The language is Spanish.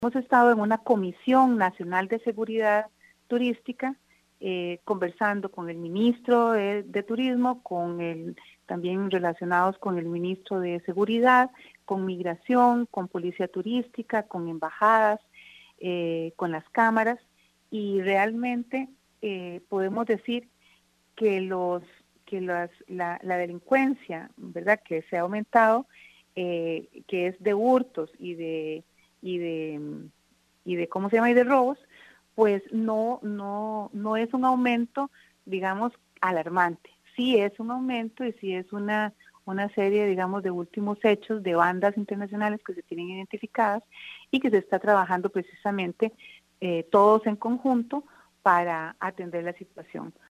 Hemos estado en una Comisión Nacional de Seguridad Turística, conversando con el ministro de Turismo, también relacionados con el ministro de Seguridad, con Migración, con Policía Turística, con embajadas, con las cámaras, y realmente podemos decir que la delincuencia, ¿verdad?, que se ha aumentado, que es de hurtos y de ¿cómo se llama?, y de robos, pues no es un aumento, digamos, alarmante. Sí es un aumento y sí es una serie, digamos, de últimos hechos de bandas internacionales que se tienen identificadas y que se está trabajando precisamente todos en conjunto para atender la situación.